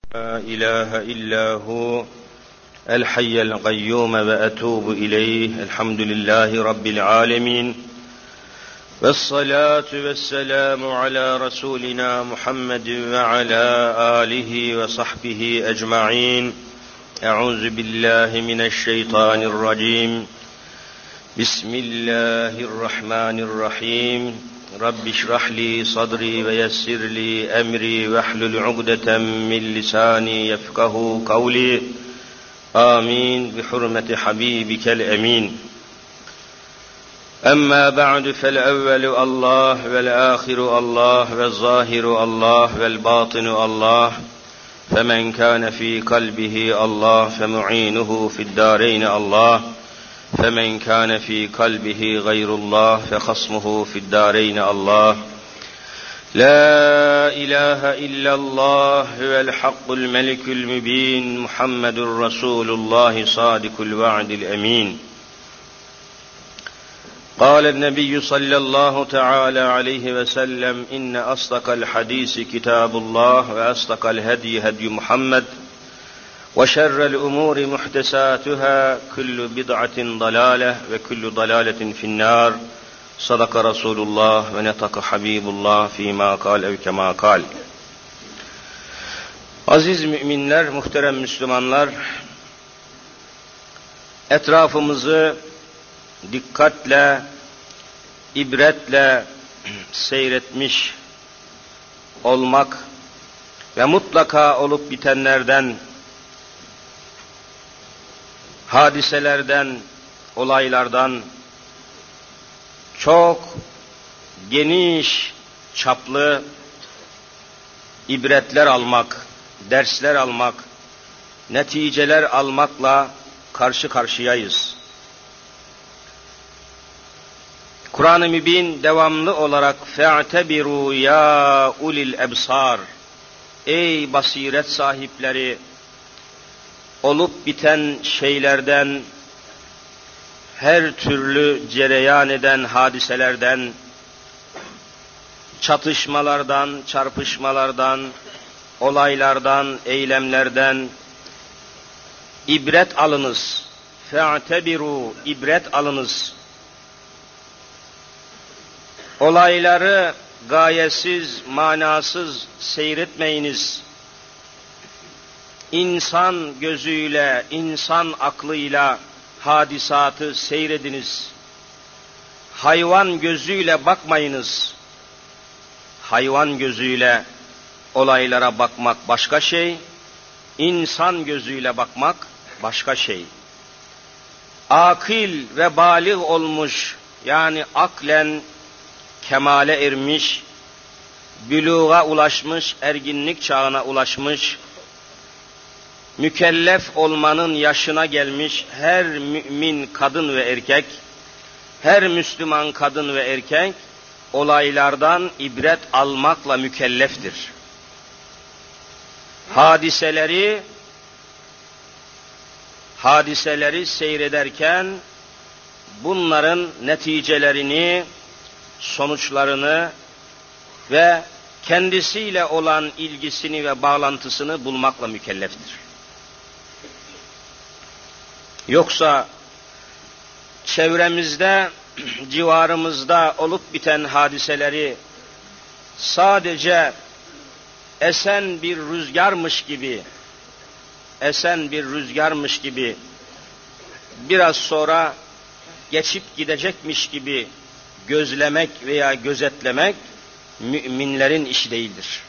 لا إله إلا هو الحي القيوم وأتوب إليه. الحمد لله رب العالمين، والصلاة والسلام على رسولنا محمد وعلى آله وصحبه أجمعين. أعوذ بالله من الشيطان الرجيم. بسم الله الرحمن الرحيم. رب اشرح لي صدري ويسر لي أمري واحلل عقدة من لساني يفقه قولي. آمين بحرمة حبيبك الأمين. أما بعد، فالأول الله والآخر الله والظاهر الله والباطن الله، فمن كان في قلبه الله فمعينه في الدارين الله، فمن كان في قلبه غير الله فخصمه في الدارين الله. لا إله إلا الله هو الحق الملك المبين، محمد رسول الله صادق الوعد الأمين. قال النبي صلى الله تعالى عليه وسلم: إن أصدق الحديث كتاب الله، وأصدق الهدي هدي محمد، وشر الأمور محدثاتها، كل بدعة ضلالة وكل ضلالة في النار. صدق رسول الله ونطق حبيب الله فيما قال أو كما قال. Aziz müminler, muhterem Müslümanlar, etrafımızı dikkatle, ibretle seyretmiş olmak ve mutlaka olup bitenlerden, hadiselerden, olaylardan çok geniş çaplı ibretler almak, dersler almak, neticeler almakla karşı karşıyayız. Kur'an-ı Mübin devamlı olarak "Fe'tebiru ya ulil ebsar", ey basiret sahipleri, olup biten şeylerden, her türlü cereyan eden hadiselerden, çatışmalardan, çarpışmalardan, olaylardan, eylemlerden ibret alınız. Fe'tebiru, ibret alınız. Olayları gayesiz, manasız seyretmeyiniz. İnsan gözüyle, insan aklıyla hadisatı seyrediniz. Hayvan gözüyle bakmayınız. Hayvan gözüyle olaylara bakmak başka şey, insan gözüyle bakmak başka şey. Akil ve bâlig olmuş, yani aklen kemale ermiş, büluğa ulaşmış, erginlik çağına ulaşmış, mükellef olmanın yaşına gelmiş her mümin kadın ve erkek, her Müslüman kadın ve erkek olaylardan ibret almakla mükelleftir. Hadiseleri seyrederken bunların neticelerini, sonuçlarını ve kendisiyle olan ilgisini ve bağlantısını bulmakla mükelleftir. Yoksa çevremizde, civarımızda olup biten hadiseleri sadece esen bir rüzgarmış gibi biraz sonra geçip gidecekmiş gibi gözlemek veya gözetlemek müminlerin işi değildir.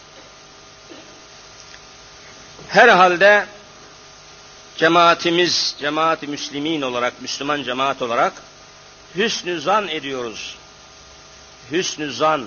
Herhalde cemaatimiz, cemaat-i müslimin olarak, Müslüman cemaat olarak hüsnü zan ediyoruz. Hüsnü zan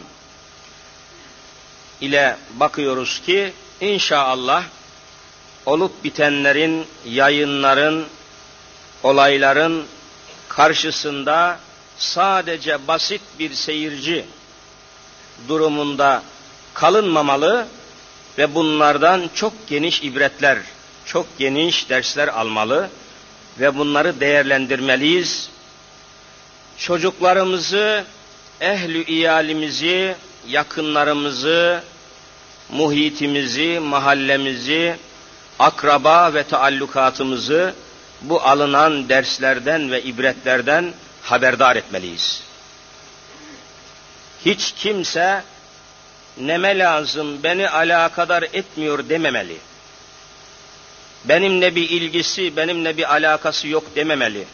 ile bakıyoruz ki inşallah olup bitenlerin, yayınların, olayların karşısında sadece basit bir seyirci durumunda kalınmamalı ve bunlardan çok geniş ibretler, çok geniş dersler almalı ve bunları değerlendirmeliyiz. Çocuklarımızı, ehl-i iyalimizi, yakınlarımızı, muhitimizi, mahallemizi akraba ve taallukatımızı bu alınan derslerden ve ibretlerden haberdar etmeliyiz. Hiç kimse neme lazım, beni alakadar etmiyor dememeli. Benimle bir ilgisi, benimle bir alakası yok dememeli.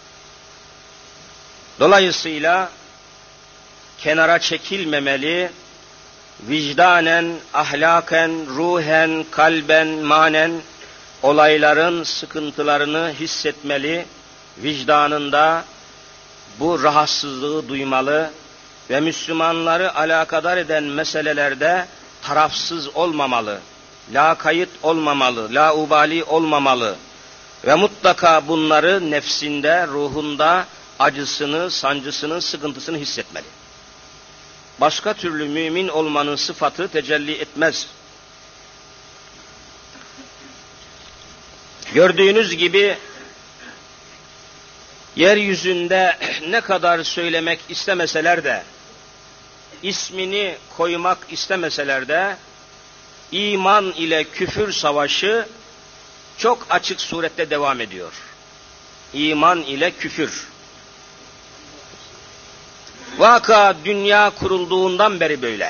Dolayısıyla kenara çekilmemeli, vicdanen, ahlaken, ruhen, kalben, manen olayların sıkıntılarını hissetmeli, vicdanında bu rahatsızlığı duymalı ve Müslümanları alakadar eden meselelerde tarafsız olmamalı, lakayt olmamalı, laubali olmamalı ve mutlaka bunları nefsinde, ruhunda acısını, sancısını, sıkıntısını hissetmeli. Başka türlü mümin olmanın sıfatı tecelli etmez. Gördüğünüz gibi yeryüzünde ne kadar söylemek istemeseler de, ismini koymak istemeseler de, iman ile küfür savaşı çok açık surette devam ediyor. İman ile küfür. Vaka dünya kurulduğundan beri böyle.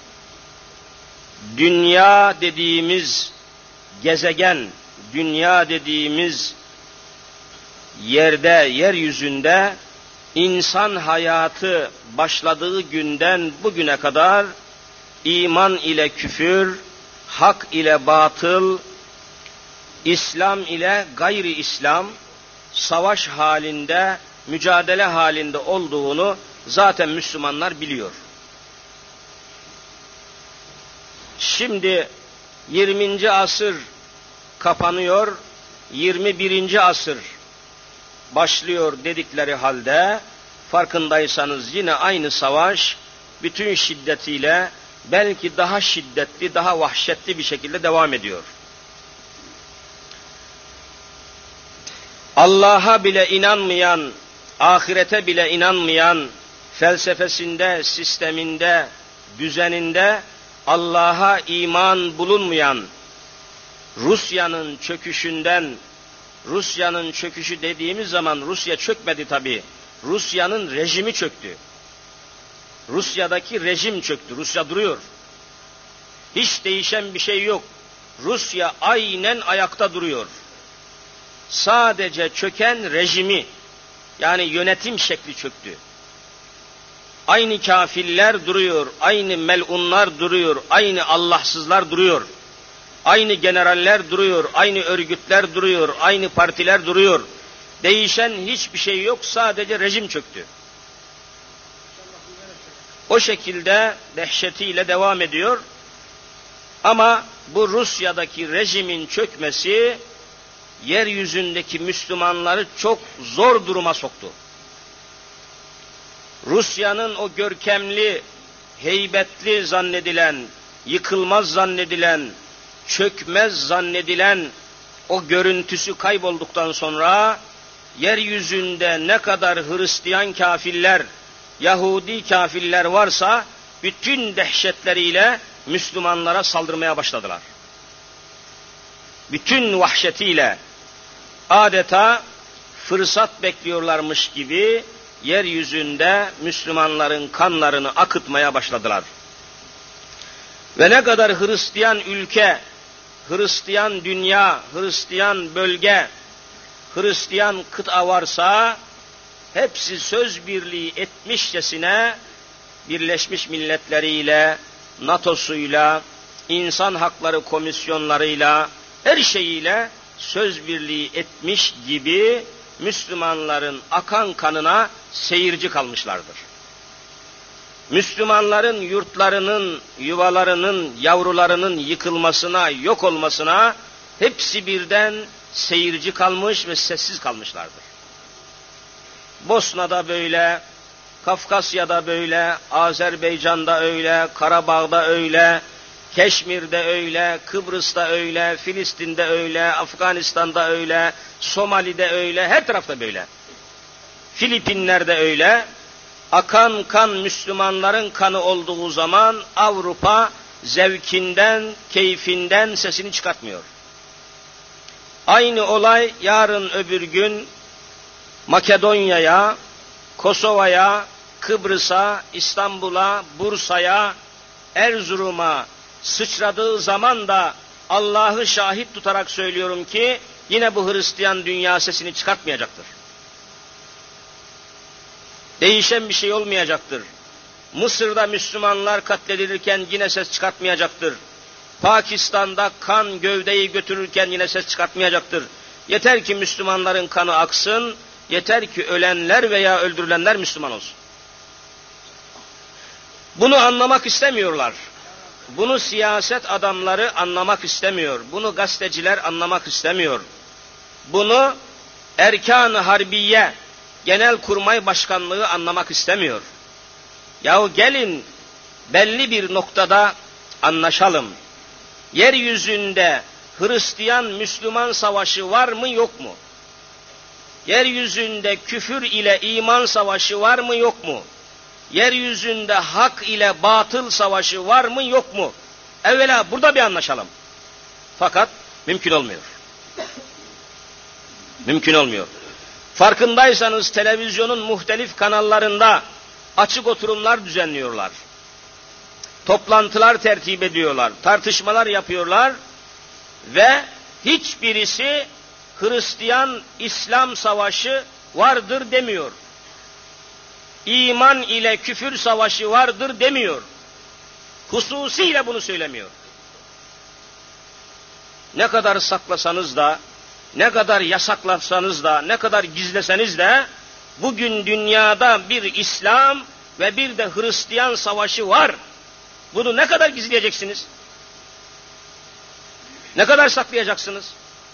Dünya dediğimiz gezegen, dünya dediğimiz yerde, yeryüzünde insan hayatı başladığı günden bugüne kadar iman ile küfür, hak ile batıl, İslam ile gayri İslam savaş halinde, mücadele halinde olduğunu zaten Müslümanlar biliyor. Şimdi 20. asır kapanıyor, 21. asır başlıyor dedikleri halde farkındaysanız yine aynı savaş bütün şiddetiyle belki daha şiddetli, daha vahşetli bir şekilde devam ediyor. Allah'a bile inanmayan, ahirete bile inanmayan, felsefesinde, sisteminde, düzeninde Allah'a iman bulunmayan, Rusya'nın çöküşü dediğimiz zaman Rusya çökmedi tabii. Rusya'nın rejimi çöktü. Rusya'daki rejim çöktü. Rusya duruyor. Hiç değişen bir şey yok. Rusya aynen ayakta duruyor. Sadece çöken rejimi, yani yönetim şekli çöktü. Aynı kafirler duruyor, aynı melunlar duruyor, aynı Allahsızlar duruyor. Aynı generaller duruyor, aynı örgütler duruyor, aynı partiler duruyor. Değişen hiçbir şey yok, sadece rejim çöktü. O şekilde dehşetiyle devam ediyor. Ama bu Rusya'daki rejimin çökmesi yeryüzündeki Müslümanları çok zor duruma soktu. Rusya'nın o görkemli, heybetli zannedilen, yıkılmaz zannedilen, çökmez zannedilen o görüntüsü kaybolduktan sonra yeryüzünde ne kadar Hristiyan kafirler, Yahudi kafirler varsa bütün dehşetleriyle Müslümanlara saldırmaya başladılar. Bütün vahşetiyle adeta fırsat bekliyorlarmış gibi yeryüzünde Müslümanların kanlarını akıtmaya başladılar. Ve ne kadar Hristiyan ülke, Hristiyan dünya, Hristiyan bölge, Hristiyan kıta varsa hepsi söz birliği etmişçesine Birleşmiş Milletler'iyle, NATO'suyla, insan hakları komisyonlarıyla, her şeyiyle söz birliği etmiş gibi Müslümanların akan kanına seyirci kalmışlardır. Müslümanların yurtlarının, yuvalarının, yavrularının yıkılmasına, yok olmasına hepsi birden seyirci kalmış ve sessiz kalmışlardır. Bosna'da böyle, Kafkasya'da böyle, Azerbaycan'da öyle, Karabağ'da öyle, Keşmir'de öyle, Kıbrıs'ta öyle, Filistin'de öyle, Afganistan'da öyle, Somali'de öyle, her tarafta böyle. Filipinler'de öyle. Akan kan Müslümanların kanı olduğu zaman Avrupa zevkinden, keyfinden sesini çıkartmıyor. Aynı olay yarın öbür gün Makedonya'ya, Kosova'ya, Kıbrıs'a, İstanbul'a, Bursa'ya, Erzurum'a sıçradığı zaman da Allah'ı şahit tutarak söylüyorum ki yine bu Hristiyan dünya sesini çıkartmayacaktır. Değişen bir şey olmayacaktır. Mısır'da Müslümanlar katledilirken yine ses çıkartmayacaktır. Pakistan'da kan gövdeyi götürürken yine ses çıkartmayacaktır. Yeter ki Müslümanların kanı aksın, yeter ki ölenler veya öldürülenler Müslüman olsun. Bunu anlamak istemiyorlar. Bunu siyaset adamları anlamak istemiyor. Bunu gazeteciler anlamak istemiyor. Bunu Erkan-ı Harbiye, Genelkurmay Başkanlığı anlamak istemiyor. Yahu gelin belli bir noktada anlaşalım. Yeryüzünde Hristiyan-Müslüman savaşı var mı yok mu? Yeryüzünde küfür ile iman savaşı var mı yok mu? Yeryüzünde hak ile batıl savaşı var mı yok mu? Evvela burada bir anlaşalım. Fakat mümkün olmuyor. Mümkün olmuyor. Farkındaysanız televizyonun muhtelif kanallarında açık oturumlar düzenliyorlar. Toplantılar tertip ediyorlar. Tartışmalar yapıyorlar. Ve hiçbirisi Hristiyan-İslam savaşı vardır demiyor. İman ile küfür savaşı vardır demiyor. Hususiyle bunu söylemiyor. Ne kadar saklasanız da, ne kadar yasaklasanız da, ne kadar gizleseniz de, bugün dünyada bir İslam ve bir de Hristiyan savaşı var. Bunu ne kadar gizleyeceksiniz? Ne kadar saklayacaksınız?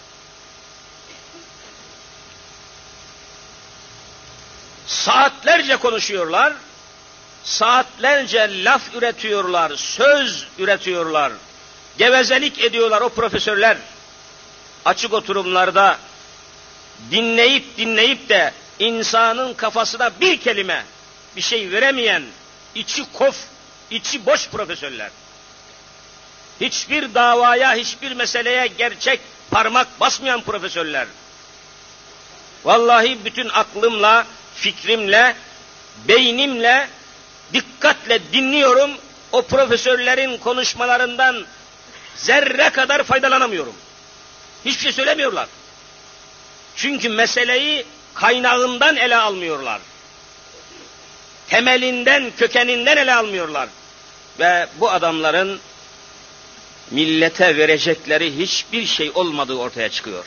Saatlerce konuşuyorlar, saatlerce laf üretiyorlar, söz üretiyorlar, gevezelik ediyorlar o profesörler. Açık oturumlarda dinleyip de insanın kafasına bir kelime bir şey veremeyen, içi kof, içi boş profesörler. Hiçbir davaya, hiçbir meseleye gerçek parmak basmayan profesörler. Vallahi bütün aklımla, fikrimle, beynimle, dikkatle dinliyorum. O profesörlerin konuşmalarından zerre kadar faydalanamıyorum. Hiçbir şey söylemiyorlar. Çünkü meseleyi kaynağından ele almıyorlar. Temelinden, kökeninden ele almıyorlar. Ve bu adamların millete verecekleri hiçbir şey olmadığı ortaya çıkıyor.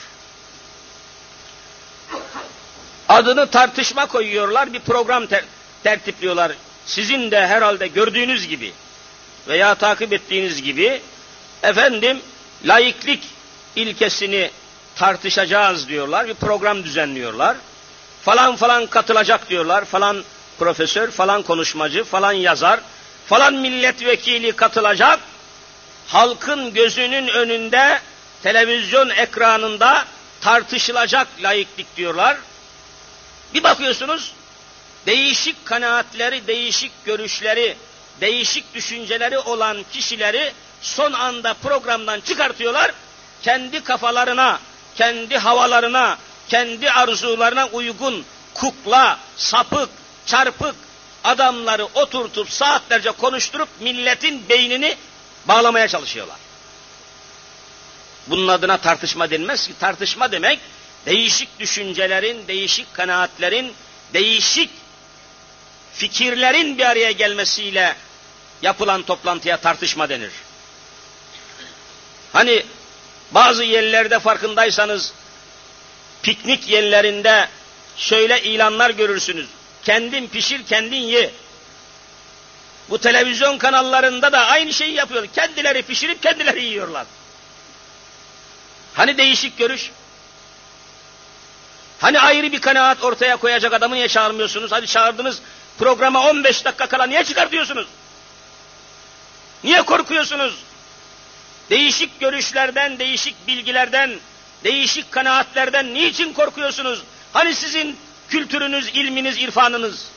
Adını tartışma koyuyorlar, bir program tertipliyorlar. Sizin de herhalde gördüğünüz gibi veya takip ettiğiniz gibi laiklik ilkesini tartışacağız diyorlar, bir program düzenliyorlar. Falan katılacak diyorlar, falan profesör, falan konuşmacı, falan yazar, falan milletvekili katılacak. Halkın gözünün önünde, televizyon ekranında tartışılacak laiklik diyorlar. Bir bakıyorsunuz, değişik kanaatleri, değişik görüşleri, değişik düşünceleri olan kişileri son anda programdan çıkartıyorlar. Kendi kafalarına, kendi havalarına, kendi arzularına uygun kukla, sapık, çarpık adamları oturtup saatlerce konuşturup milletin beynini bağlamaya çalışıyorlar. Bunun adına tartışma denmez ki. Tartışma demek değişik düşüncelerin, değişik kanaatlerin, değişik fikirlerin bir araya gelmesiyle yapılan toplantıya tartışma denir. Hani bazı yerlerde farkındaysanız piknik yerlerinde şöyle ilanlar görürsünüz. Kendin pişir, kendin ye. Bu televizyon kanallarında da aynı şeyi yapıyor. Kendileri pişirip kendileri yiyorlar. Hani değişik görüş? Hani ayrı bir kanaat ortaya koyacak adamı niye çağırmıyorsunuz? Hadi çağırdınız, programa 15 dakika kala niye çıkartıyorsunuz? Niye korkuyorsunuz? Değişik görüşlerden, değişik bilgilerden, değişik kanaatlerden niçin korkuyorsunuz? Hani sizin kültürünüz, ilminiz, irfanınız?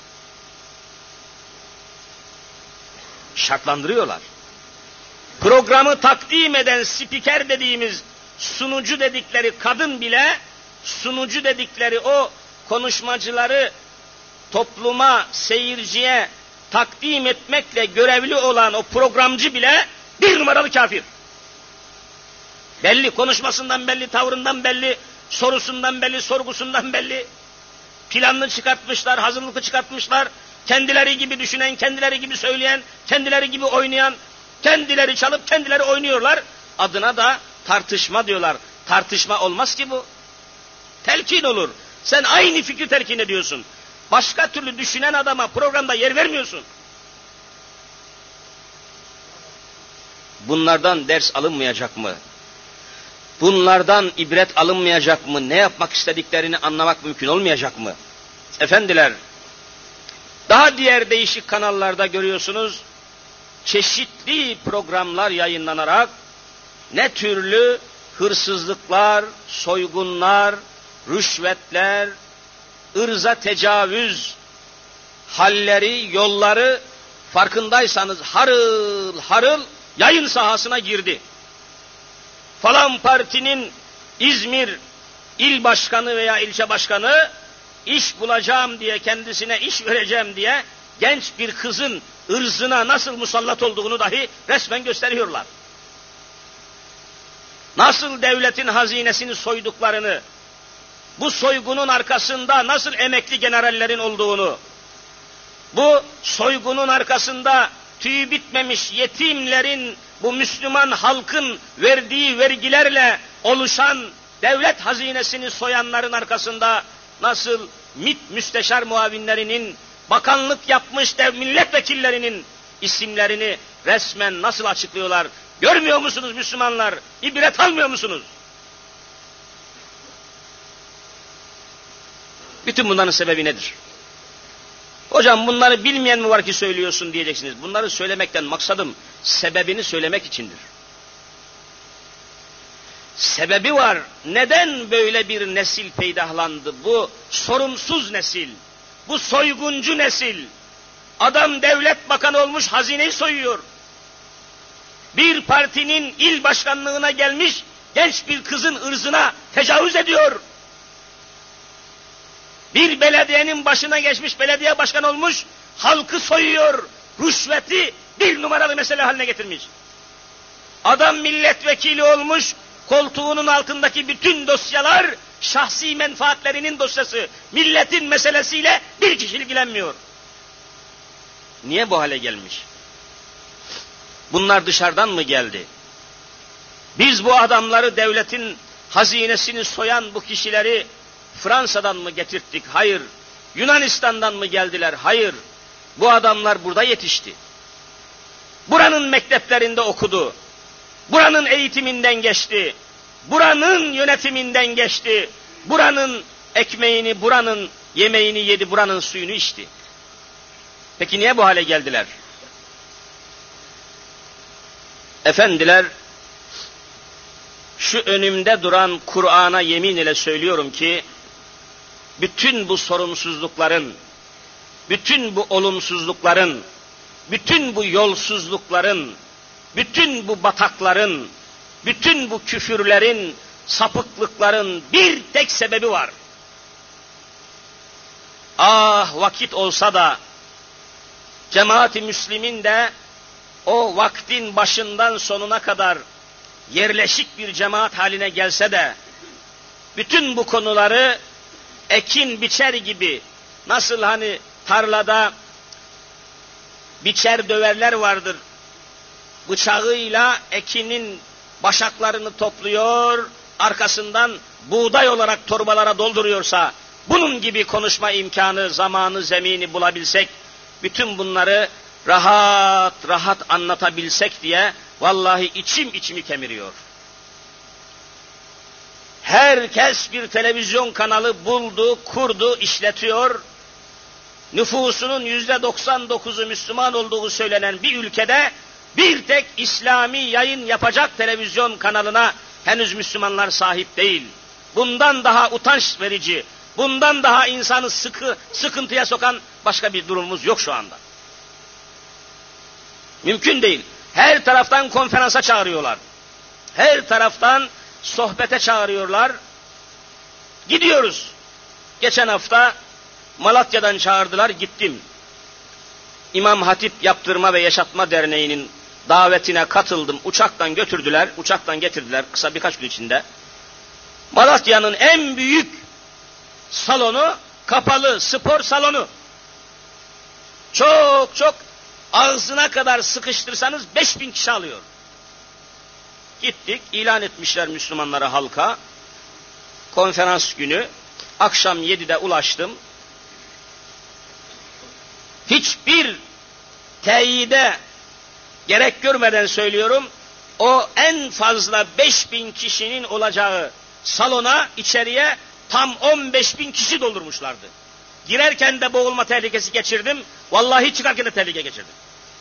Şartlandırıyorlar. Programı takdim eden spiker dediğimiz sunucu dedikleri kadın bile, sunucu dedikleri o konuşmacıları topluma, seyirciye takdim etmekle görevli olan o programcı bile bir numaralı kafir. Belli, konuşmasından belli, tavrından belli, sorusundan belli, sorgusundan belli. Planını çıkartmışlar, hazırlıklı çıkartmışlar. Kendileri gibi düşünen, kendileri gibi söyleyen, kendileri gibi oynayan, kendileri çalıp kendileri oynuyorlar. Adına da tartışma diyorlar. Tartışma olmaz ki bu. Telkin olur. Sen aynı fikri telkin ediyorsun. Başka türlü düşünen adama programda yer vermiyorsun. Bunlardan ders alınmayacak mı? Bunlardan ibret alınmayacak mı? Ne yapmak istediklerini anlamak mümkün olmayacak mı? Efendiler, daha diğer değişik kanallarda görüyorsunuz, çeşitli programlar yayınlanarak ne türlü hırsızlıklar, soygunlar, rüşvetler, ırza tecavüz halleri, yolları farkındaysanız harıl harıl yayın sahasına girdi. Falan partinin İzmir il başkanı veya ilçe başkanı iş bulacağım diye, kendisine iş vereceğim diye genç bir kızın ırzına nasıl musallat olduğunu dahi resmen gösteriyorlar. Nasıl devletin hazinesini soyduklarını, bu soygunun arkasında nasıl emekli generallerin olduğunu, bu soygunun arkasında tüyü bitmemiş yetimlerin, bu Müslüman halkın verdiği vergilerle oluşan devlet hazinesini soyanların arkasında nasıl MİT müsteşar muavinlerinin, bakanlık yapmış milletvekillerinin isimlerini resmen nasıl açıklıyorlar? Görmüyor musunuz Müslümanlar? İbret almıyor musunuz? Bütün bunların sebebi nedir? Hocam bunları bilmeyen mi var ki söylüyorsun diyeceksiniz. Bunları söylemekten maksadım sebebini söylemek içindir. Sebebi var. Neden böyle bir nesil peydahlandı? Bu sorumsuz nesil, bu soyguncu nesil. Adam devlet bakanı olmuş, hazineyi soyuyor. Bir partinin il başkanlığına gelmiş genç bir kızın ırzına tecavüz ediyor. Bir belediyenin başına geçmiş, belediye başkanı olmuş, halkı soyuyor. Rüşveti bir numaralı mesele haline getirmiş. Adam milletvekili olmuş, koltuğunun altındaki bütün dosyalar şahsi menfaatlerinin dosyası. Milletin meselesiyle bir kişi ilgilenmiyor. Niye bu hale gelmiş? Bunlar dışarıdan mı geldi? Biz bu adamları, devletin hazinesini soyan bu kişileri Fransa'dan mı getirttik? Hayır. Yunanistan'dan mı geldiler? Hayır. Bu adamlar burada yetişti. Buranın mekteplerinde okudu. Buranın eğitiminden geçti. Buranın yönetiminden geçti. Buranın ekmeğini, buranın yemeğini yedi, buranın suyunu içti. Peki niye bu hale geldiler? Efendiler, şu önümde duran Kur'an'a yemin ile söylüyorum ki, bütün bu sorumsuzlukların, bütün bu olumsuzlukların, bütün bu yolsuzlukların, bütün bu batakların, bütün bu küfürlerin, sapıklıkların bir tek sebebi var. Ah vakit olsa da, cemaat-i Müslim'in de o vaktin başından sonuna kadar yerleşik bir cemaat haline gelse de, bütün bu konuları ekin biçer gibi, nasıl hani tarlada biçer döverler vardır, bıçağıyla ekinin başaklarını topluyor, arkasından buğday olarak torbalara dolduruyorsa, bunun gibi konuşma imkanı, zamanı, zemini bulabilsek, bütün bunları rahat rahat anlatabilsek diye, vallahi içimi kemiriyor. Herkes bir televizyon kanalı buldu, kurdu, işletiyor. Nüfusunun %99'u Müslüman olduğu söylenen bir ülkede bir tek İslami yayın yapacak televizyon kanalına henüz Müslümanlar sahip değil. Bundan daha utanç verici, bundan daha insanı sıkıntıya sokan başka bir durumumuz yok şu anda. Mümkün değil. Her taraftan konferansa çağırıyorlar. Her taraftan sohbete çağırıyorlar. Gidiyoruz. Geçen hafta Malatya'dan çağırdılar, gittim. İmam Hatip Yaptırma ve Yaşatma Derneği'nin davetine katıldım. Uçaktan götürdüler, uçaktan getirdiler kısa birkaç gün içinde. Malatya'nın en büyük salonu, kapalı spor salonu. Çok ağzına kadar sıkıştırsanız 5000 kişi alıyor. Gittik, ilan etmişler Müslümanlara, halka. Konferans günü, akşam 7'de ulaştım. Hiçbir teyide gerek görmeden söylüyorum, o en fazla 5000 kişinin olacağı salona, içeriye tam 15.000 kişi doldurmuşlardı. Girerken de boğulma tehlikesi geçirdim, vallahi çıkarken de tehlike geçirdim.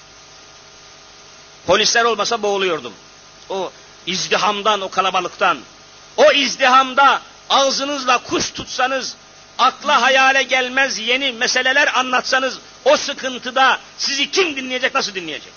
Polisler olmasa boğuluyordum. O izdihamdan, o kalabalıktan, o izdihamda ağzınızla kuş tutsanız, akla hayale gelmez yeni meseleler anlatsanız, o sıkıntıda sizi kim dinleyecek, nasıl dinleyecek?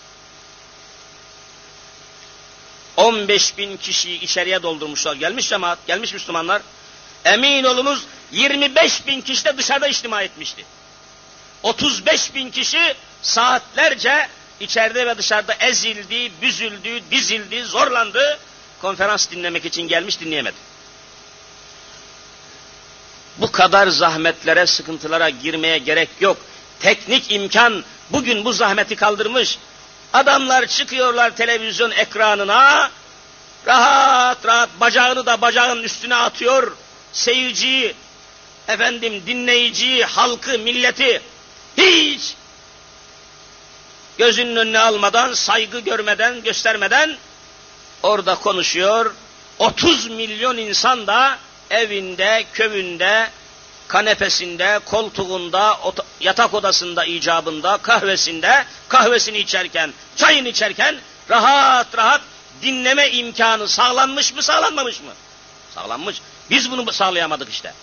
15.000 kişiyi içeriye doldurmuşlar. Gelmiş cemaat, gelmiş Müslümanlar. Emin olunuz 25.000 kişi de dışarıda içtima etmişti. 35.000 kişi saatlerce içeride ve dışarıda ezildi, büzüldü, dizildi, zorlandı. Konferans dinlemek için gelmiş, dinleyemedi. Bu kadar zahmetlere, sıkıntılara girmeye gerek yok. Teknik imkan bugün bu zahmeti kaldırmış. Adamlar çıkıyorlar televizyon ekranına, rahat rahat bacağını da bacağının üstüne atıyor. Seyirciyi, dinleyiciyi, halkı, milleti hiç gözünün önüne almadan, saygı görmeden, göstermeden orada konuşuyor. 30 milyon insan da evinde, köyünde, kanepesinde, koltuğunda, yatak odasında, icabında, kahvesini içerken, çayını içerken rahat rahat dinleme imkanı sağlanmış mı, sağlanmamış mı? Sağlanmış. Biz bunu sağlayamadık işte.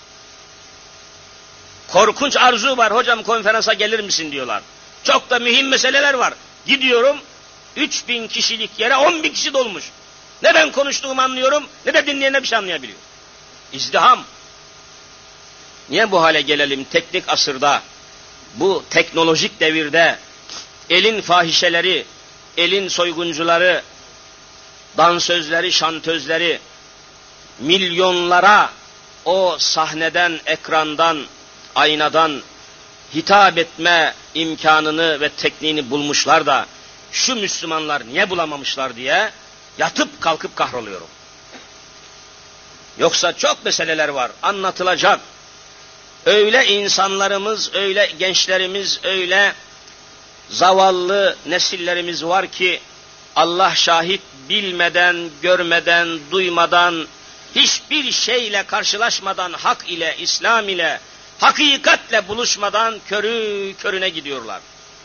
Korkunç arzu var, hocam konferansa gelir misin diyorlar. Çok da mühim meseleler var. Gidiyorum, 3000 kişilik yere 10.000 kişi dolmuş. Ne ben konuştuğumu anlıyorum, ne de dinleyene bir şey anlayabiliyor. İzdiham. Niye bu hale gelelim teknik asırda, bu teknolojik devirde, elin fahişeleri, elin soyguncuları, dansözleri, şantözleri, milyonlara o sahneden, ekrandan, aynadan hitap etme imkanını ve tekniğini bulmuşlar da şu Müslümanlar niye bulamamışlar diye yatıp kalkıp kahroluyorum. Yoksa çok meseleler var, anlatılacak. Öyle insanlarımız, öyle gençlerimiz, öyle zavallı nesillerimiz var ki Allah şahit, bilmeden, görmeden, duymadan, hiçbir şeyle karşılaşmadan, hak ile, İslam ile, hakikatle buluşmadan körü körüne gidiyorlar.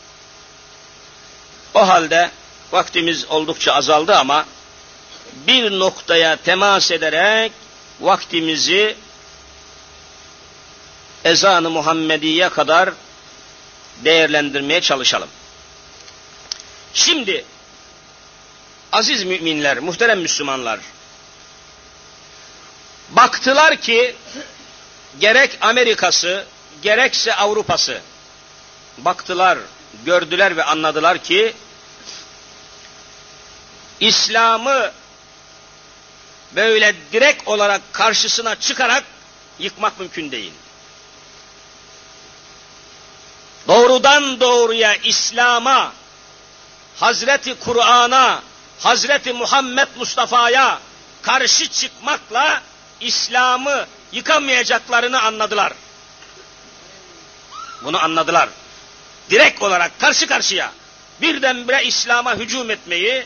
O halde vaktimiz oldukça azaldı ama bir noktaya temas ederek vaktimizi ezan-ı Muhammediye kadar değerlendirmeye çalışalım. Şimdi aziz müminler, muhterem Müslümanlar, baktılar ki gerek Amerika'sı, gerekse Avrupa'sı, baktılar, gördüler ve anladılar ki İslam'ı böyle direkt olarak karşısına çıkarak yıkmak mümkün değil. Doğrudan doğruya İslam'a, Hazreti Kur'an'a, Hazreti Muhammed Mustafa'ya karşı çıkmakla İslam'ı yıkamayacaklarını anladılar. Bunu anladılar. Direkt olarak karşı karşıya birdenbire İslam'a hücum etmeyi,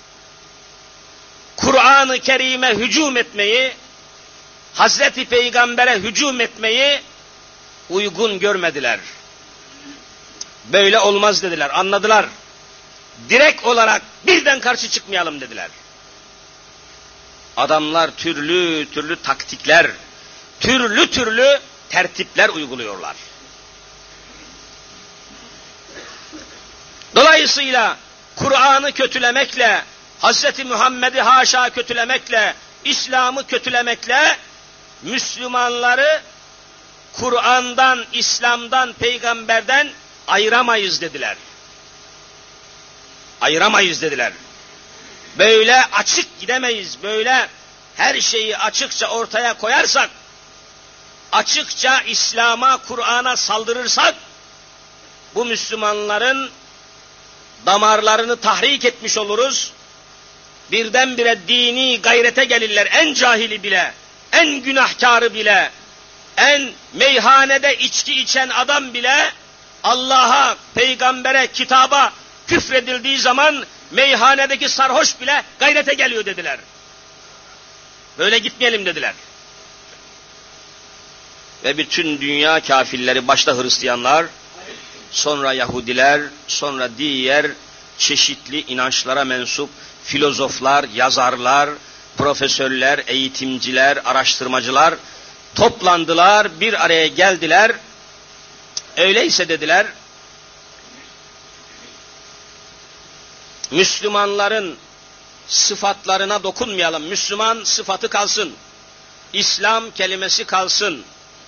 Kur'an-ı Kerim'e hücum etmeyi, Hazreti Peygamber'e hücum etmeyi uygun görmediler. Böyle olmaz dediler, anladılar. Direkt olarak birden karşı çıkmayalım dediler. Adamlar türlü türlü taktikler, türlü türlü tertipler uyguluyorlar. Dolayısıyla Kur'an'ı kötülemekle, Hazreti Muhammed'i haşa kötülemekle, İslam'ı kötülemekle Müslümanları Kur'an'dan, İslam'dan, peygamberden ayıramayız dediler. Ayıramayız dediler. Böyle açık gidemeyiz. Böyle her şeyi açıkça ortaya koyarsak, açıkça İslam'a, Kur'an'a saldırırsak, bu Müslümanların damarlarını tahrik etmiş oluruz. Birdenbire dini gayrete gelirler. En cahili bile, en günahkarı bile, en meyhanede içki içen adam bile Allah'a, peygambere, kitaba küfredildiği zaman meyhanedeki sarhoş bile gayrete geliyor dediler. Böyle gitmeyelim dediler. Ve bütün dünya kafirleri, başta Hristiyanlar, sonra Yahudiler, sonra diğer çeşitli inançlara mensup filozoflar, yazarlar, profesörler, eğitimciler, araştırmacılar toplandılar, bir araya geldiler. Öyleyse dediler, Müslümanların sıfatlarına dokunmayalım. Müslüman sıfatı kalsın. İslam kelimesi kalsın.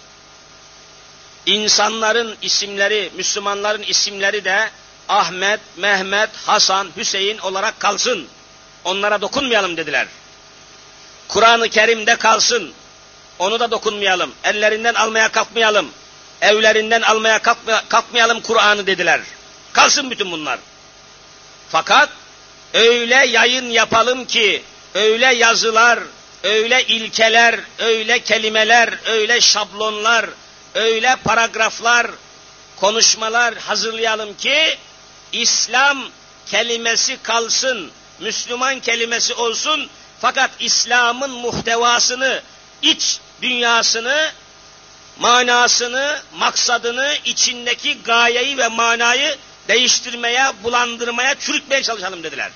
İnsanların isimleri, Müslümanların isimleri de Ahmet, Mehmet, Hasan, Hüseyin olarak kalsın. Onlara dokunmayalım dediler. Kur'an-ı Kerim'de kalsın. Onu da dokunmayalım. Ellerinden almaya kalkmayalım. Evlerinden almaya kalkmayalım Kur'an'ı dediler. Kalsın bütün bunlar. Fakat öyle yayın yapalım ki, öyle yazılar, öyle ilkeler, öyle kelimeler, öyle şablonlar, öyle paragraflar, konuşmalar hazırlayalım ki, İslam kelimesi kalsın, Müslüman kelimesi olsun, fakat İslam'ın muhtevasını, iç dünyasını, manasını, maksadını, içindeki gayeyi ve manayı değiştirmeye, bulandırmaya, çürütmeye çalışalım dediler.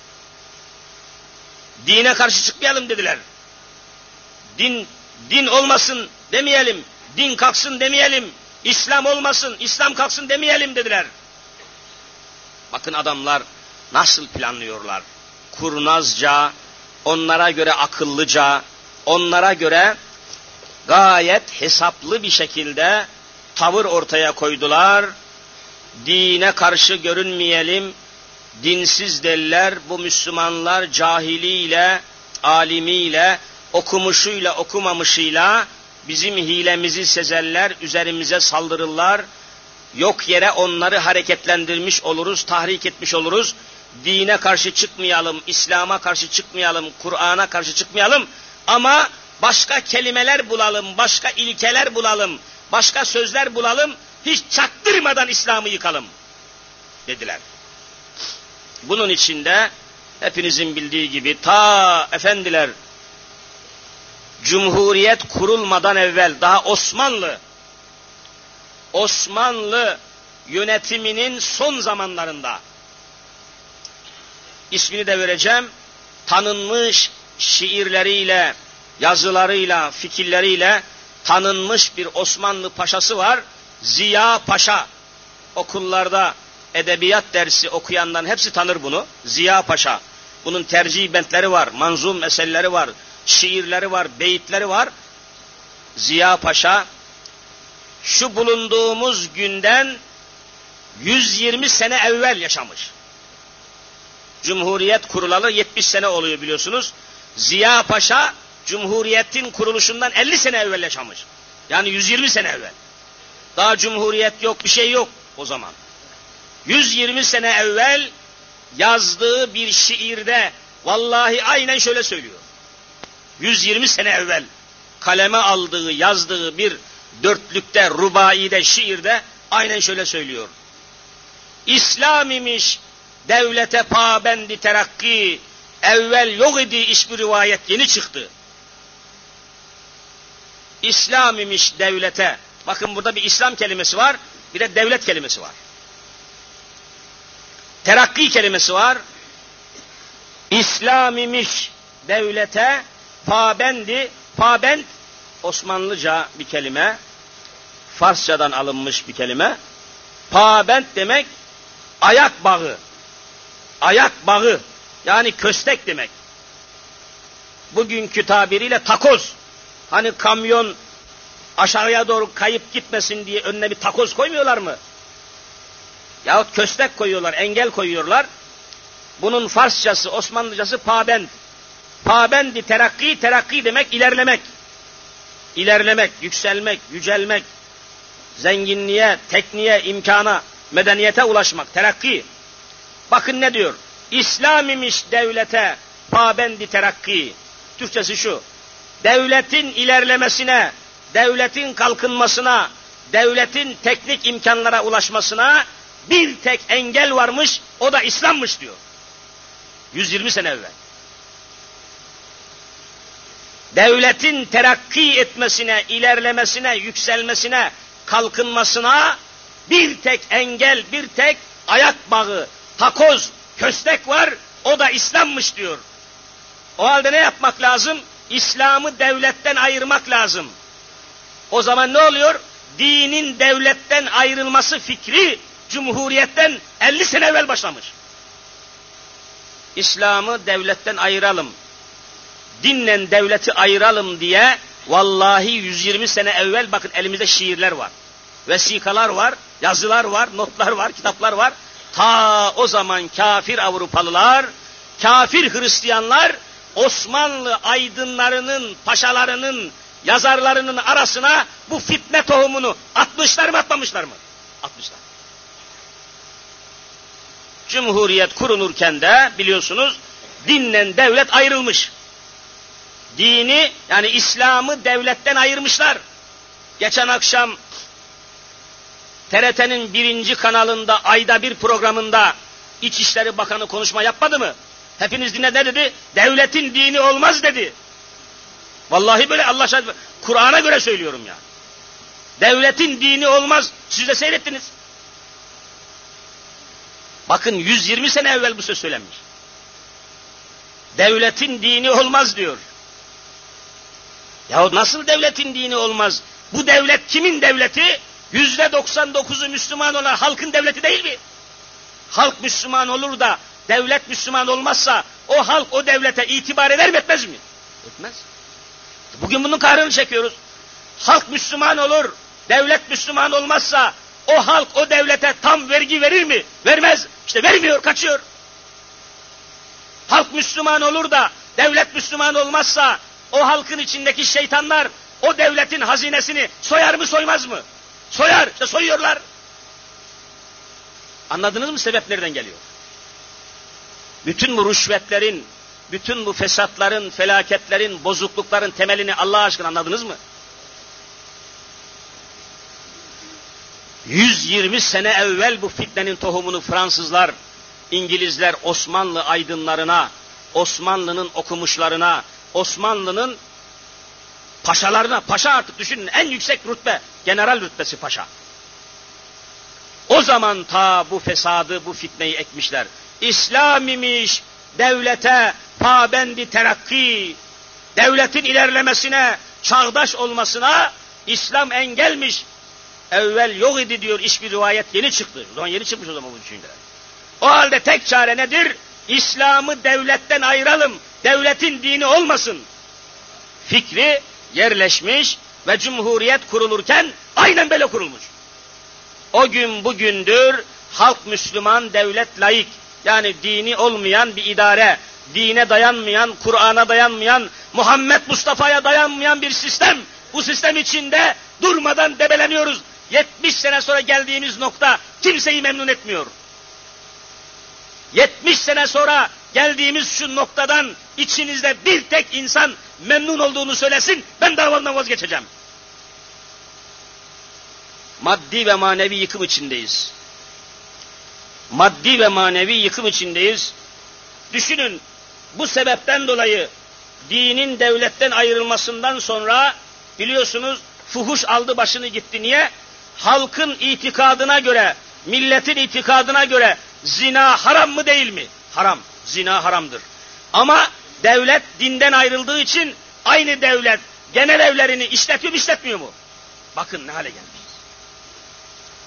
Dine karşı çıkmayalım dediler. Din olmasın demeyelim, din kalksın demeyelim, İslam olmasın, İslam kalksın demeyelim dediler. Bakın adamlar nasıl planlıyorlar. Kurnazca, onlara göre akıllıca, onlara göre gayet hesaplı bir şekilde tavır ortaya koydular. Dine karşı görünmeyelim, dinsiz deliler, bu Müslümanlar cahiliyle, alimiyle, okumuşuyla, okumamışıyla bizim hilemizi sezerler, üzerimize saldırırlar. Yok yere onları hareketlendirmiş oluruz, tahrik etmiş oluruz. Dine karşı çıkmayalım, İslam'a karşı çıkmayalım, Kur'an'a karşı çıkmayalım. Ama başka kelimeler bulalım, başka ilkeler bulalım, başka sözler bulalım. Hiç çaktırmadan İslam'ı yıkalım dediler. Bunun içinde hepinizin bildiği gibi ta efendiler Cumhuriyet kurulmadan evvel daha Osmanlı yönetiminin son zamanlarında, ismini de vereceğim, tanınmış şiirleriyle, yazılarıyla, fikirleriyle tanınmış bir Osmanlı paşası var. Ziya Paşa. Okullarda edebiyat dersi okuyanların hepsi tanır bunu. Ziya Paşa. Bunun tercih bentleri var, manzum eserleri var, şiirleri var, beyitleri var. Ziya Paşa şu bulunduğumuz günden 120 sene evvel yaşamış. Cumhuriyet kurulalı 70 sene oluyor biliyorsunuz. Ziya Paşa Cumhuriyet'in kuruluşundan 50 sene evvel yaşamış. Yani 120 sene evvel. Daha Cumhuriyet yok, bir şey yok o zaman. 120 sene evvel yazdığı bir şiirde vallahi aynen şöyle söylüyor. 120 sene evvel kaleme aldığı, yazdığı bir dörtlükte, rubaide, şiirde aynen şöyle söylüyor. İslam imiş devlete pabendi terakki, evvel yok idi hiçbir rivayet yeni çıktı. İslam imiş devlete, bakın burada bir İslam kelimesi var, bir de devlet kelimesi var. Terakki kelimesi var. İslam imiş devlete pabendi, pabend Osmanlıca bir kelime, Farsçadan alınmış bir kelime. Pabend demek ayak bağı. Ayak bağı. Yani köstek demek. Bugünkü tabiriyle takoz. Hani kamyon aşağıya doğru kayıp gitmesin diye önüne bir takoz koymuyorlar mı? Yahut köstek koyuyorlar, engel koyuyorlar. Bunun Farsçası, Osmanlıcası pabend. Pabendi terakki, terakki demek ilerlemek. İlerlemek, yükselmek, yücelmek, zenginliğe, tekniğe, imkana, medeniyete ulaşmak, terakki. Bakın ne diyor? İslam imiş devlete pabendi terakki. Türkçesi şu: devletin ilerlemesine, devletin kalkınmasına, devletin teknik imkanlara ulaşmasına bir tek engel varmış, o da İslam'mış diyor. 120 sene evvel. Devletin terakki etmesine, ilerlemesine, yükselmesine, kalkınmasına bir tek engel, bir tek ayak bağı, takoz, köstek var, o da İslam'mış diyor. O halde ne yapmak lazım? İslam'ı devletten ayırmak lazım. O zaman ne oluyor? Dinin devletten ayrılması fikri Cumhuriyet'ten 50 sene evvel başlamış. İslam'ı devletten ayıralım, dinle devleti ayıralım diye vallahi 120 sene evvel bakın elimizde şiirler var, vesikalar var, yazılar var, notlar var, kitaplar var. Ta o zaman kafir Avrupalılar, kafir Hristiyanlar Osmanlı aydınlarının, paşalarının, yazarlarının arasına bu fitne tohumunu atmışlar mı, atmamışlar mı? Atmışlar. Cumhuriyet kurulurken de biliyorsunuz dinle devlet ayrılmış. Dini yani İslam'ı devletten ayırmışlar. Geçen akşam TRT'nin 1. kanalında ayda bir programında İçişleri Bakanı konuşma yapmadı mı? Hepiniz dinle, ne dedi? Devletin dini olmaz dedi. Vallahi böyle, Allah şahit, Kur'an'a göre söylüyorum ya. Devletin dini olmaz. Siz de seyrettiniz. Bakın 120 sene evvel bu söz söylenmiş. Devletin dini olmaz diyor. Yahu nasıl devletin dini olmaz? Bu devlet kimin devleti? %99'u Müslüman olan halkın devleti değil mi? Halk Müslüman olur da devlet Müslüman olmazsa o halk o devlete itibar eder mi, etmez mi? Etmez. Bugün bunun kahrını çekiyoruz. Halk Müslüman olur, devlet Müslüman olmazsa o halk o devlete tam vergi verir mi? Vermez. İşte vermiyor, kaçıyor. Halk Müslüman olur da devlet Müslüman olmazsa o halkın içindeki şeytanlar o devletin hazinesini soyar mı, soymaz mı? Soyar. İşte soyuyorlar. Anladınız mı sebep nereden geliyor? Bütün bu rüşvetlerin, bütün bu fesatların, felaketlerin, bozuklukların temelini Allah aşkına anladınız mı? 120 sene evvel bu fitnenin tohumunu Fransızlar, İngilizler Osmanlı aydınlarına, Osmanlı'nın okumuşlarına, Osmanlı'nın paşalarına, paşa artık düşünün en yüksek rütbe, general rütbesi paşa. O zaman ta bu fesadı, bu fitneyi ekmişler. İslam imiş devlete pabendi terakki, devletin ilerlemesine, çağdaş olmasına İslam engelmiş. Evvel yok idi diyor, hiçbir rivayet yeni çıktı. O zaman yeni çıkmış o zaman bu düşünceler. O halde tek çare nedir? İslam'ı devletten ayıralım, devletin dini olmasın fikri yerleşmiş ve Cumhuriyet kurulurken aynen böyle kurulmuş. O gün bugündür halk Müslüman, devlet laik, yani dini olmayan bir idare, dine dayanmayan, Kur'an'a dayanmayan, Muhammed Mustafa'ya dayanmayan bir sistem. Bu sistem içinde durmadan debeleniyoruz. 70 sene sonra geldiğimiz nokta kimseyi memnun etmiyor. 70 sene sonra geldiğimiz şu noktadan içinizde bir tek insan memnun olduğunu söylesin, ben davamdan vazgeçeceğim. Maddi ve manevi yıkım içindeyiz. Maddi ve manevi yıkım içindeyiz. Düşünün, bu sebepten dolayı dinin devletten ayrılmasından sonra biliyorsunuz fuhuş aldı başını gitti. Niye? Halkın itikadına göre, milletin itikadına göre zina haram mı değil mi? Haram. Zina haramdır. Ama devlet dinden ayrıldığı için aynı devlet genel evlerini işletiyor mu, işletmiyor mu? Bakın ne hale gelmişiz.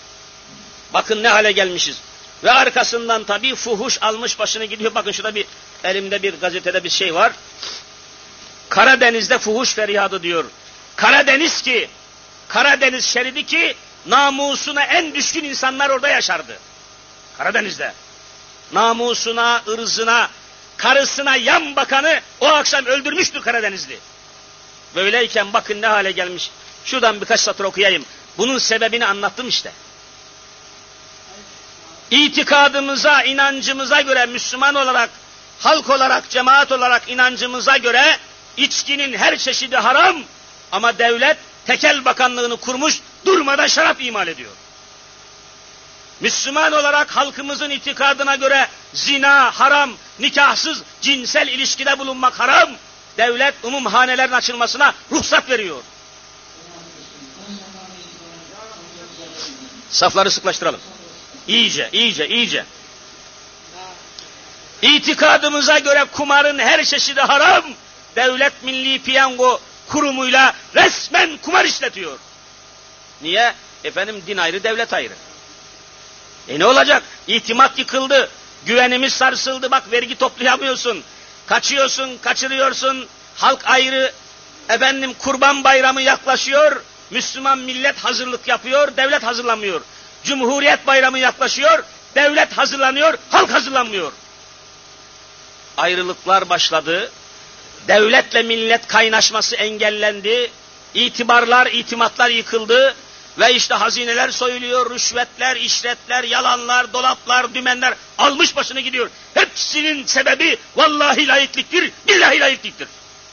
Bakın ne hale gelmişiz. Ve arkasından tabii fuhuş almış başını gidiyor. Bakın şurada bir elimde bir gazetede bir şey var. Karadeniz'de fuhuş feryadı diyor. Karadeniz şeridi ki namusuna en düşkün insanlar orada yaşardı. Karadeniz'de. Namusuna, ırzına, karısına yan bakanı o akşam öldürmüştür Karadenizli. Böyleyken bakın ne hale gelmiş. Şuradan birkaç satır okuyayım. Bunun sebebini anlattım işte. İtikadımıza, inancımıza göre Müslüman olarak, halk olarak, cemaat olarak inancımıza göre içkinin her çeşidi haram ama devlet tekel bakanlığını kurmuş durmadan şarap imal ediyor. Müslüman olarak halkımızın itikadına göre zina haram, nikahsız cinsel ilişkide bulunmak haram. Devlet umumhanelerin açılmasına ruhsat veriyor. Safları sıklaştıralım. İyice. İtikadımıza göre kumarın her çeşidi haram. Devlet Milli Piyango Kurumu'yla resmen kumar işletiyor. Niye? Efendim din ayrı, devlet ayrı. Ne olacak? İtimat yıkıldı. Güvenimiz sarsıldı. Bak vergi toplayamıyorsun. Kaçıyorsun, kaçırıyorsun. Halk ayrı. Efendim Kurban Bayramı yaklaşıyor. Müslüman millet hazırlık yapıyor. Devlet hazırlanmıyor. Cumhuriyet Bayramı yaklaşıyor. Devlet hazırlanıyor. Halk hazırlanmıyor. Ayrılıklar başladı. Devletle millet kaynaşması engellendi. İtibarlar, itimatlar yıkıldı. Ve işte hazineler soyuluyor, rüşvetler, işletler, yalanlar, dolaplar, dümenler almış başını gidiyor. Hepsinin sebebi vallahi laikliktir, billahi laikliktir.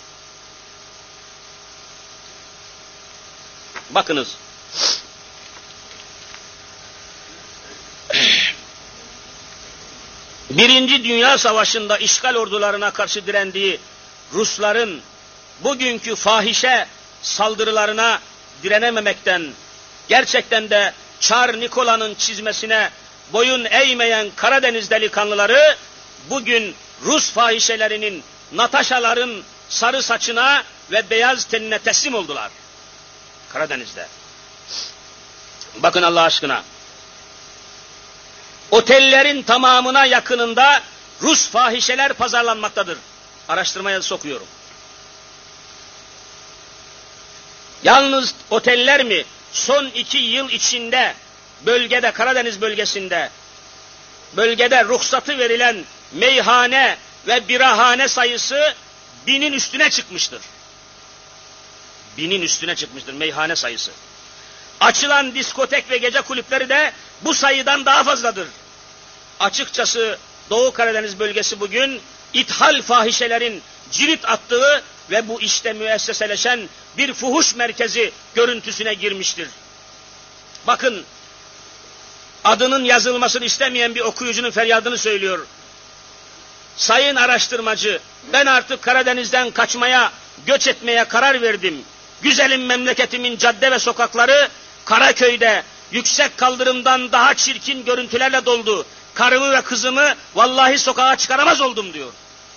Bakınız. Birinci Dünya Savaşı'nda işgal ordularına karşı direndiği Rusların bugünkü fahişe saldırılarına direnememekten, gerçekten de Çar Nikola'nın çizmesine boyun eğmeyen Karadeniz delikanlıları bugün Rus fahişelerinin, Nataşaların sarı saçına ve beyaz tenine teslim oldular. Karadeniz'de. Bakın Allah aşkına. Otellerin tamamına yakınında Rus fahişeler pazarlanmaktadır. Araştırmaya sokuyorum. Yalnız oteller mi? Son 2 yıl içinde bölgede, Karadeniz bölgede ruhsatı verilen meyhane ve birahane sayısı 1000'in üstüne çıkmıştır. 1000'in üstüne çıkmıştır meyhane sayısı. Açılan diskotek ve gece kulüpleri de bu sayıdan daha fazladır. Açıkçası Doğu Karadeniz bölgesi bugün ithal fahişelerin cirit attığı ve bu işte müesseseleşen bir fuhuş merkezi görüntüsüne girmiştir. Bakın, adının yazılmasını istemeyen bir okuyucunun feryadını söylüyor. Sayın araştırmacı, ben artık Karadeniz'den kaçmaya, göç etmeye karar verdim. Güzelim memleketimin cadde ve sokakları Karaköy'de yüksek kaldırımdan daha çirkin görüntülerle doldu. Karımı ve kızımı vallahi sokağa çıkaramaz oldum diyor.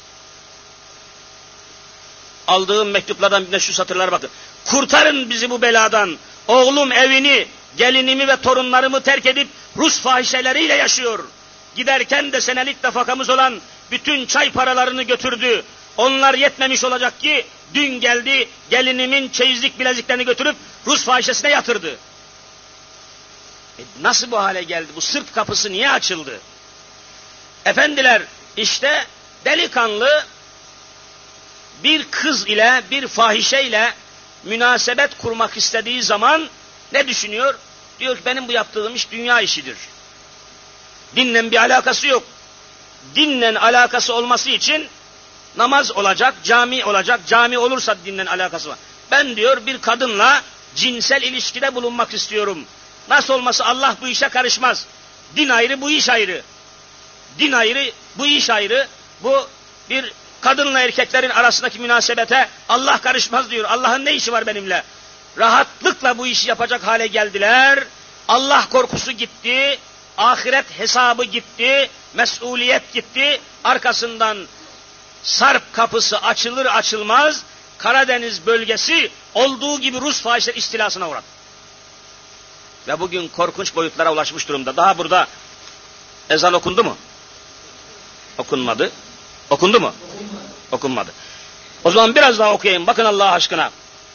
Aldığım mektuplardan birine şu satırlara bakın. Kurtarın bizi bu beladan. Oğlum evini, gelinimi ve torunlarımı terk edip Rus fahişeleriyle yaşıyor. Giderken de senelik nafakamız olan bütün çay paralarını götürdü. Onlar yetmemiş olacak ki dün geldi gelinimin çeyizlik bileziklerini götürüp Rus fahişesine yatırdı. Nasıl bu hale geldi? Bu sırf kapısı niye açıldı? Efendiler, işte delikanlı bir kız ile, bir fahişeyle münasebet kurmak istediği zaman ne düşünüyor? Diyor ki benim bu yaptığım iş dünya işidir. Dinle bir alakası yok. Dinle alakası olması için namaz olacak, cami olacak. Cami olursa dinle alakası var. Ben diyor bir kadınla cinsel ilişkide bulunmak istiyorum. Nasıl olması Allah bu işe karışmaz. Din ayrı, bu iş ayrı. Din ayrı, bu iş ayrı. Bu bir kadınla erkeklerin arasındaki münasebete Allah karışmaz diyor. Allah'ın ne işi var benimle? Rahatlıkla bu işi yapacak hale geldiler. Allah korkusu gitti. Ahiret hesabı gitti. Mesuliyet gitti. Arkasından sarp kapısı açılır açılmaz Karadeniz bölgesi olduğu gibi Rus fahişeler istilasına uğradı. Ve bugün korkunç boyutlara ulaşmış durumda. Daha burada ezan okundu mu? Okunmadı. Okundu mu? Okunmadı. O zaman biraz daha okuyayım. Bakın Allah aşkına.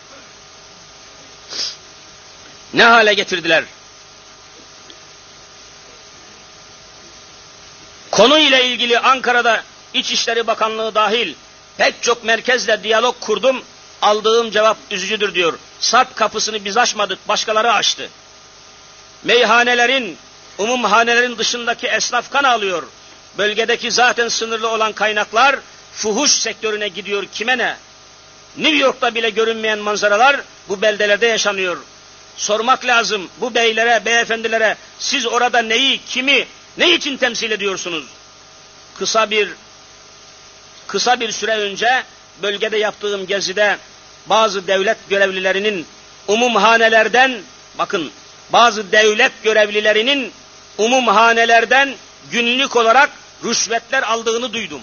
Ne hale getirdiler? Konuyla ilgili Ankara'da İçişleri Bakanlığı dahil pek çok merkezle diyalog kurdum. Aldığım cevap üzücüdür diyor. Sarp kapısını biz açmadık, başkaları açtı. Meyhanelerin, umumhanelerin dışındaki esnaf kan alıyor. Bölgedeki zaten sınırlı olan kaynaklar fuhuş sektörüne gidiyor, kime ne? New York'ta bile görünmeyen manzaralar bu beldelerde yaşanıyor. Sormak lazım bu beylere, beyefendilere, siz orada neyi, kimi, ne için temsil ediyorsunuz? Kısa bir süre önce bölgede yaptığım gezide bazı devlet görevlilerinin umumhanelerden, bakın bazı devlet görevlilerinin umumhanelerden günlük olarak rüşvetler aldığını duydum.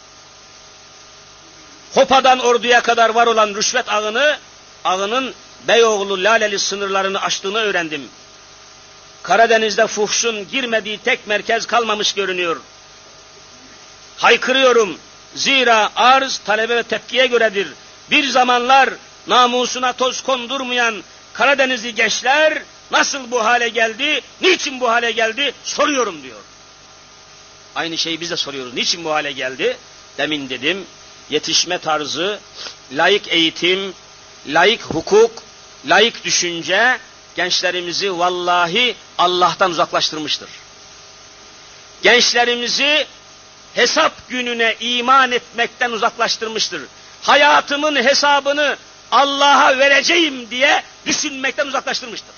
Hopa'dan Ordu'ya kadar var olan rüşvet ağının Beyoğlu Laleli sınırlarını aştığını öğrendim. Karadeniz'de fuhşun girmediği tek merkez kalmamış görünüyor. Haykırıyorum. Zira arz talebe ve tepkiye göredir. Bir zamanlar namusuna toz kondurmayan Karadenizli gençler nasıl bu hale geldi, niçin bu hale geldi soruyorum diyor. Aynı şeyi biz de soruyoruz. Niçin bu hale geldi? Demin dedim, yetişme tarzı, laik eğitim, laik hukuk, laik düşünce gençlerimizi vallahi Allah'tan uzaklaştırmıştır. Gençlerimizi hesap gününe iman etmekten uzaklaştırmıştır. Hayatımın hesabını Allah'a vereceğim diye düşünmekten uzaklaştırmıştır.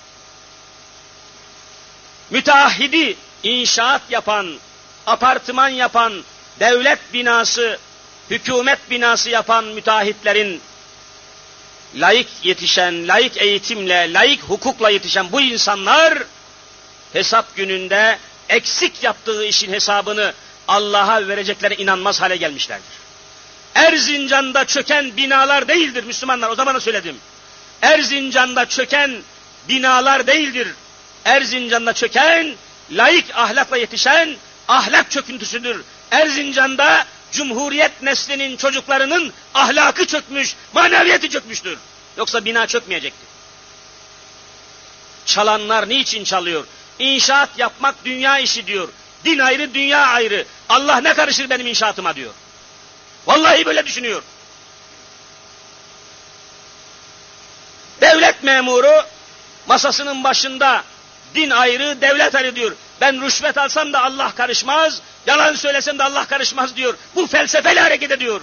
Müteahhidi inşaat yapan, apartman yapan, devlet binası, hükümet binası yapan müteahhitlerin laik yetişen, laik eğitimle, laik hukukla yetişen bu insanlar hesap gününde eksik yaptığı işin hesabını Allah'a vereceklerine inanmaz hale gelmişlerdir. Erzincan'da çöken binalar değildir Müslümanlar, o zaman da söyledim. Erzincan'da çöken binalar değildir. Erzincan'da çöken, laik ahlakla yetişen ahlak çöküntüsüdür. Erzincan'da Cumhuriyet neslinin çocuklarının ahlakı çökmüş, maneviyeti çökmüştür. Yoksa bina çökmeyecekti. Çalanlar niçin çalıyor? İnşaat yapmak dünya işi diyor. Din ayrı, dünya ayrı. Allah ne karışır benim inşaatıma diyor. Vallahi böyle düşünüyor. Devlet memuru masasının başında din ayrı, devlet ayrı diyor. Ben rüşvet alsam da Allah karışmaz, yalan söylesem de Allah karışmaz diyor. Bu felsefeyle hareket ediyor.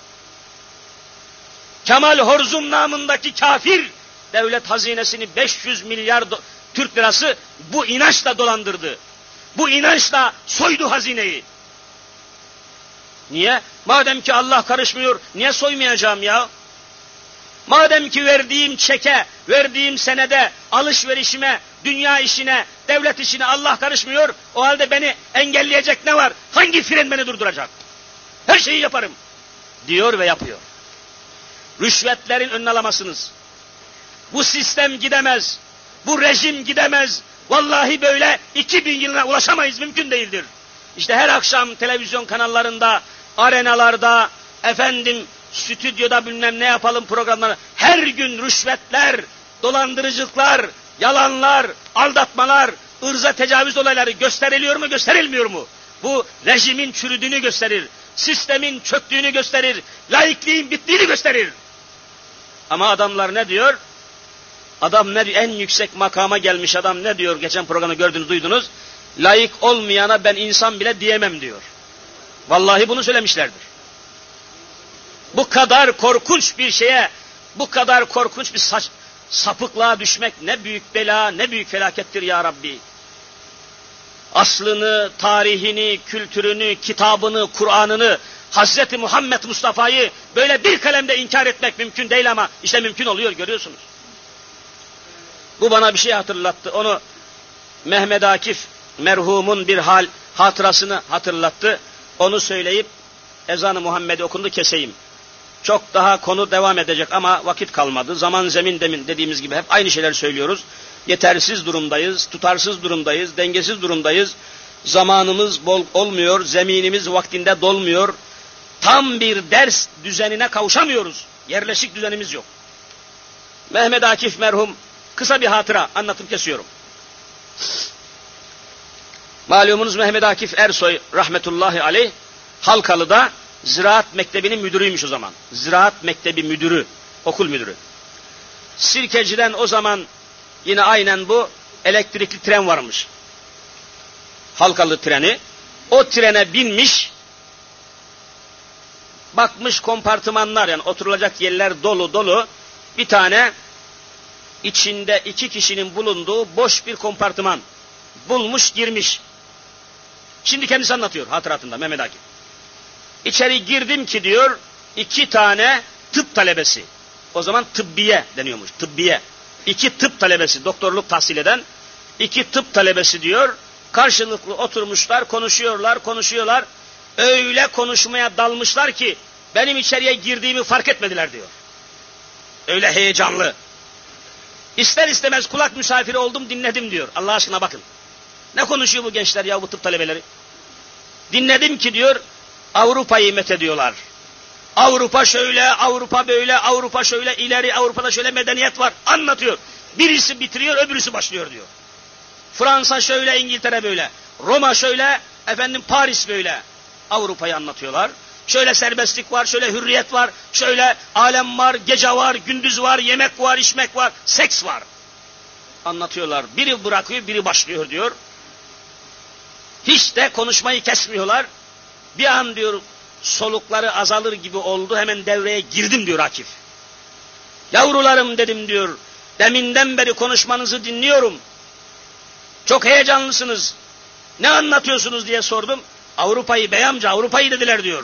Kemal Horzum namındaki kafir devlet hazinesini 500 milyar Türk lirası bu inançla dolandırdı. Bu inançla soydu hazineyi. Niye? Madem ki Allah karışmıyor, niye soymayacağım ya? Madem ki verdiğim çeke, verdiğim senede, alışverişime, dünya işine, devlet işine Allah karışmıyor, o halde beni engelleyecek ne var? Hangi fren beni durduracak? Her şeyi yaparım diyor ve yapıyor. Rüşvetlerin önüne alamazsınız. Bu sistem gidemez, bu rejim gidemez. Vallahi böyle 2000 yılına ulaşamayız, mümkün değildir. İşte her akşam televizyon kanallarında, arenalarda, stüdyoda bilmem ne yapalım programları, her gün rüşvetler, dolandırıcılıklar, yalanlar, aldatmalar, ırza tecavüz olayları gösteriliyor mu, gösterilmiyor mu? Bu rejimin çürüdüğünü gösterir, sistemin çöktüğünü gösterir, laikliğin bittiğini gösterir. Ama adamlar ne diyor? Adam ne diyor? En yüksek makama gelmiş adam ne diyor? Geçen programda gördünüz, duydunuz. Laik olmayana ben insan bile diyemem diyor. Vallahi bunu söylemişlerdir. Bu kadar korkunç bir şeye, bu kadar korkunç bir sapıklığa düşmek ne büyük bela, ne büyük felakettir ya Rabbi. Aslını, tarihini, kültürünü, kitabını, Kur'an'ını, Hazreti Muhammed Mustafa'yı böyle bir kalemde inkar etmek mümkün değil ama işte mümkün oluyor, görüyorsunuz. Bu bana bir şey hatırlattı. Onu Mehmet Akif merhumun bir hatırasını hatırlattı. Onu söyleyip ezan-ı Muhammed'i okundu, keseyim. Çok daha konu devam edecek ama vakit kalmadı. Zaman zemin demin dediğimiz gibi hep aynı şeyler söylüyoruz. Yetersiz durumdayız, tutarsız durumdayız, dengesiz durumdayız. Zamanımız bol olmuyor, zeminimiz vaktinde dolmuyor. tam bir ders düzenine kavuşamıyoruz. Yerleşik düzenimiz yok. Mehmet Akif merhum, kısa bir hatıra anlatıp kesiyorum. Malumunuz Mehmet Akif Ersoy rahmetullahi aleyh Halkalı'da Ziraat Mektebi'nin müdürüymüş o zaman. Ziraat Mektebi müdürü, okul müdürü. Sirkeci'den o zaman yine aynen bu elektrikli tren varmış. Halkalı treni. O trene binmiş, bakmış kompartımanlar, yani oturulacak yerler dolu dolu, bir tane içinde 2 kişinin bulunduğu boş bir kompartıman bulmuş, girmiş. Şimdi kendisi anlatıyor hatıratında Mehmet Akif. İçeri girdim ki diyor 2 tane tıp talebesi, o zaman tıbbiye deniyormuş, tıbbiye. 2 tıp talebesi, doktorluk tahsil eden 2 tıp talebesi diyor, karşılıklı oturmuşlar, konuşuyorlar. Öyle konuşmaya dalmışlar ki benim içeriye girdiğimi fark etmediler diyor. Öyle heyecanlı. İster istemez kulak misafiri oldum, dinledim diyor. Allah aşkına bakın. Ne konuşuyor bu gençler ya, bu tıp talebeleri? Dinledim ki diyor, Avrupa'yı methediyorlar. Avrupa şöyle, Avrupa böyle, Avrupa şöyle, ileri Avrupa'da şöyle medeniyet var. Anlatıyor. Birisi bitiriyor, öbürüsü başlıyor diyor. Fransa şöyle, İngiltere böyle. Roma şöyle, Paris böyle. Avrupa'yı anlatıyorlar. Şöyle serbestlik var, şöyle hürriyet var, şöyle alem var, gece var, gündüz var, yemek var, içmek var, seks var. Anlatıyorlar. Biri bırakıyor, biri başlıyor diyor. Hiç de konuşmayı kesmiyorlar. Bir an diyor solukları azalır gibi oldu, hemen devreye girdim diyor Akif. Yavrularım dedim diyor, deminden beri konuşmanızı dinliyorum. Çok heyecanlısınız. Ne anlatıyorsunuz diye sordum. Avrupa'yı bey amca, Avrupa'yı dediler diyor.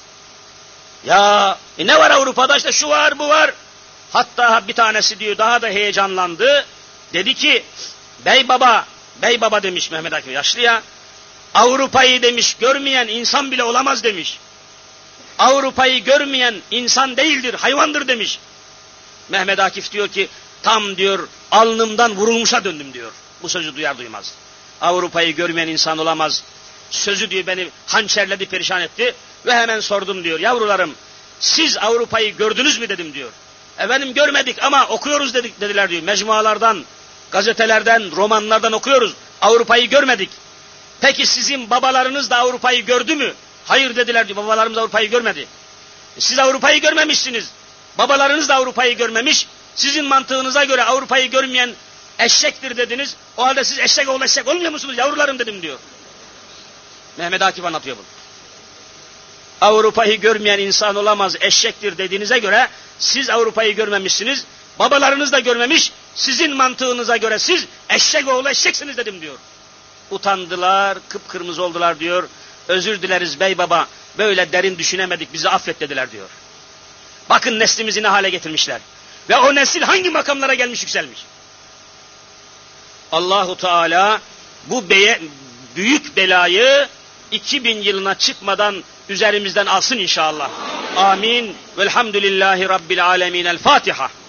Ya ne var Avrupa'da, işte şu var bu var. Hatta bir tanesi diyor daha da heyecanlandı. Dedi ki bey baba demiş Mehmet Akif yaşlıya. Avrupa'yı demiş görmeyen insan bile olamaz demiş. Avrupa'yı görmeyen insan değildir, hayvandır demiş. Mehmet Akif diyor ki tam diyor alnımdan vurulmuşa döndüm diyor. Bu sözü duyar duymaz. Avrupa'yı görmeyen insan olamaz. Sözü diyor beni hançerledi, perişan etti ve hemen sordum diyor. Yavrularım siz Avrupa'yı gördünüz mü dedim diyor. Efendim görmedik ama okuyoruz dediler diyor. Mecmualardan, gazetelerden, romanlardan okuyoruz. Avrupa'yı görmedik. Peki sizin babalarınız da Avrupa'yı gördü mü? Hayır dediler diyor. Babalarımız Avrupa'yı görmedi. Siz Avrupa'yı görmemişsiniz. Babalarınız da Avrupa'yı görmemiş. Sizin mantığınıza göre Avrupa'yı görmeyen eşektir dediniz. O halde siz eşek oğlu eşek olmuyor musunuz yavrularım dedim diyor. Mehmet Akif anlatıyor bunu. Avrupa'yı görmeyen insan olamaz, eşektir dediğinize göre siz Avrupa'yı görmemişsiniz. Babalarınız da görmemiş. Sizin mantığınıza göre siz eşek oğlu eşeksiniz dedim diyor. Utandılar, kıpkırmızı oldular diyor. Özür dileriz bey baba, böyle derin düşünemedik, bizi affet dediler diyor. Bakın neslimizi ne hale getirmişler. Ve o nesil hangi makamlara gelmiş, yükselmiş. Allahu Teala bu büyük belayı 2000 yılına çıkmadan üzerimizden alsın inşallah. Amin. Velhamdülillahi Rabbil alemin. El Fatiha.